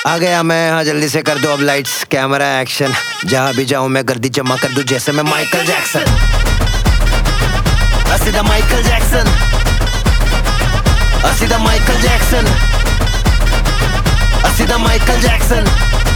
आ गया मैं, हाँ जल्दी से कर दो अब लाइट्स कैमरा एक्शन। जहाँ भी जाऊँ मैं गर्दी जमा कर दूं जैसे मैं माइकल जैक्सन। सीधा माइकल जैक्सन, सीधा माइकल जैक्सन, सीधा माइकल जैक्सन,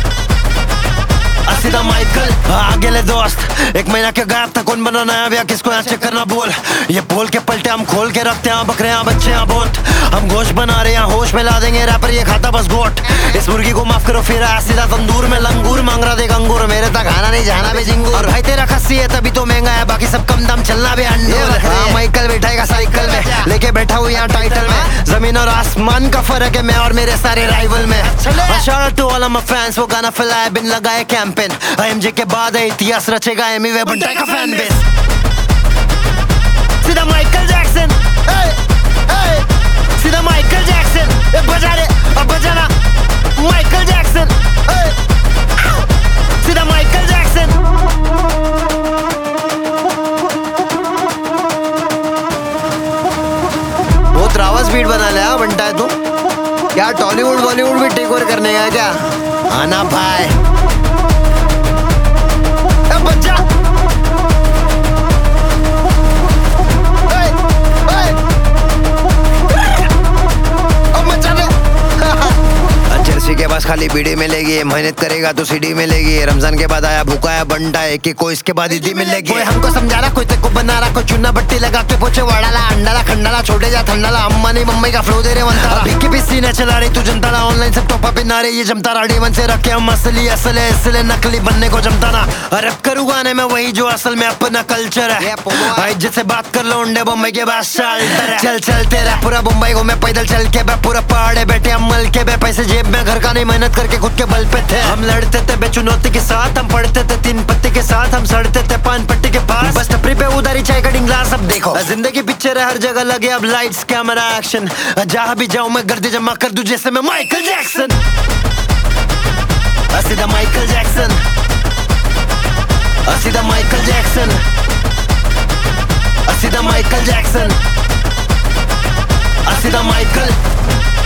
सीधा माइकल। आगे ले दोस्त, 1 महीना के गायब था, कौन बना नया भैया, किसको यहाँ चेक करना बोल। ये बोल के पलटे हम खोल के रखते हैं, बकरे यहाँ बच्चे यहाँ बोट। हम गोश्त बना रहे हैं, होश में ला देंगे रैपर, ये खाता बस गोट। इस मुर्गी को माफ करो फिर सीधा तंदूर में लंगूर मांग रहा देख अंगूर, मेरे तक आना नहीं जाना भी जिंगूर। भाई तेरा खस्सी है तभी तो महंगा है, बाकी सब कम दाम चलना भी अंडोल। माइकल बैठाएगा साइकिल में, लेके बैठा हूँ यहाँ टाइटल में। जमीन और आसमान का फर्क है मैं और मेरे सारे राइवल में। shout out to all of my fans, वो गाना फैलाया बिन लगाए कैंपेन। IMJ के बाद है इतिहास रचेगा एमीवे बंटाई का फैन बेस। सीधा माइकल जैक्सन, सीधा माइकल जैक्सन, बजा रे अब बजाना माइकल जैक्सन, सीधा माइकल जैक्सन। बहुत रावा स्पीड बना लिया बंटाई तू। क्या टॉलीवुड बॉलीवुड भी टेक ओवर करने का क्या? आना भाई बच्चा। चर्सी के पास खाली बीड़ी मिलेगी, मेहनत करेगा तो सीडी मिलेगी। रमजान के बाद आया भूखा है बंटा है कि कोई इसके बाद ईदी मिलेगी। कोई हमको समझा रहा, कोई तेको बना रहा, कोई चुना बट्टी लगा के पोछे वाड़ाला अंडाला खंडाला छोड़े जा ठंडाला। अम्मा नहीं मम्मी का फ्लो दे रहे वंताला, भिक्की पिस्सी ने चला रही तू जनता। ऑनलाइन सब टॉपा पे नारे ये जमता रहा, मन से रखे हम असली असल है, इसलिए नकली बनने को जमता ना। रैप करूँ गाने में वही जो असल में अपना कल्चर है। भाई जिससे बात कर लो अंडे बम्बई के बाद चल चल तेरा पूरा मुंबई को मैं पैदल चल के पूरा पहाड़े बैठे हम मल के पैसे जेब में, घर का नहीं मेहनत करके खुद के बल पे थे। हम लड़ते थे बेचुनौती के साथ, हम पढ़ते थे 3 पत्ते के साथ, हम सड़ते थे पान पट्टी के पास। बस टपरी पे उधारी चाय कटिंग ग्लास। अब देखो जिंदगी पिक्चर है, हर जगह लगे अब लाइट्स कैमरा एक्शन। जहाँ भी जाऊँ मैं गर्दी जमा कर दूं जैसे मैं माइकल जैक्सन। सीधा माइकल जैक्सन, सीधा माइकल जैक्सन, सीधा माइकल जैक्सन, सीधा माइकल।